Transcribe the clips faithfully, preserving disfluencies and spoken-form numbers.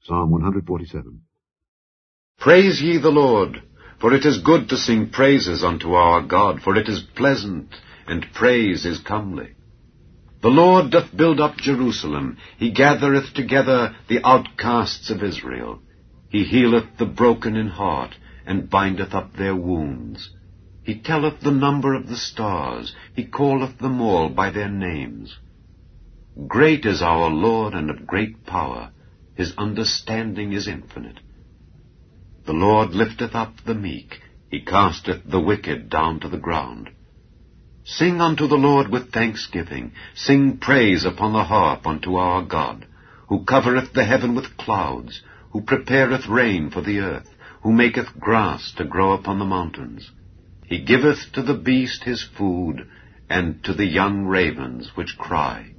Psalm one forty-seven. Praise ye the Lord, for it is good to sing praises unto our God, for it is pleasant, and praise is comely. The Lord doth build up Jerusalem, he gathereth together the outcasts of Israel. He healeth the broken in heart, and bindeth up their wounds. He telleth the number of the stars, he calleth them all by their names. Great is our Lord, and of great power, his understanding is infinite. The Lord lifteth up the meek, he casteth the wicked down to the ground. Sing unto the Lord with thanksgiving, sing praise upon the harp unto our God, who covereth the heaven with clouds, who prepareth rain for the earth, who maketh grass to grow upon the mountains. He giveth to the beast his food, and to the young ravens which cry.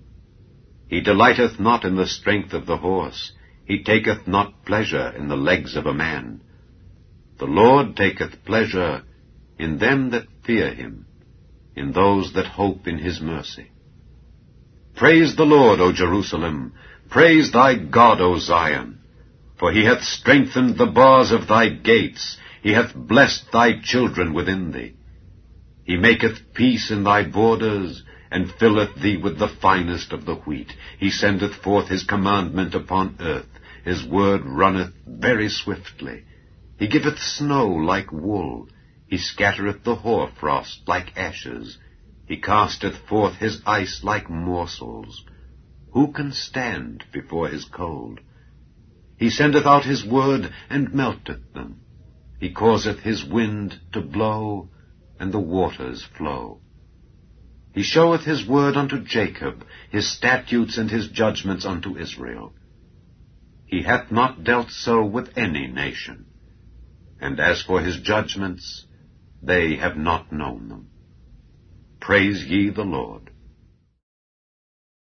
He delighteth not in the strength of the horse, he taketh not pleasure in the legs of a man. The Lord taketh pleasure in them that fear him, in those that hope in his mercy. Praise the Lord, O Jerusalem, praise thy God, O Zion. For he hath strengthened the bars of thy gates, he hath blessed thy children within thee. He maketh peace in thy borders, and filleth thee with the finest of the wheat. He sendeth forth his commandment upon earth, his word runneth very swiftly. He giveth snow like wool, he scattereth the hoarfrost like ashes. He casteth forth his ice like morsels. Who can stand before his cold? He sendeth out his word, and melteth them. He causeth his wind to blow, and the waters flow. He showeth his word unto Jacob, his statutes and his judgments unto Israel. He hath not dealt so with any nation, and as for his judgments, they have not known them. Praise ye the Lord.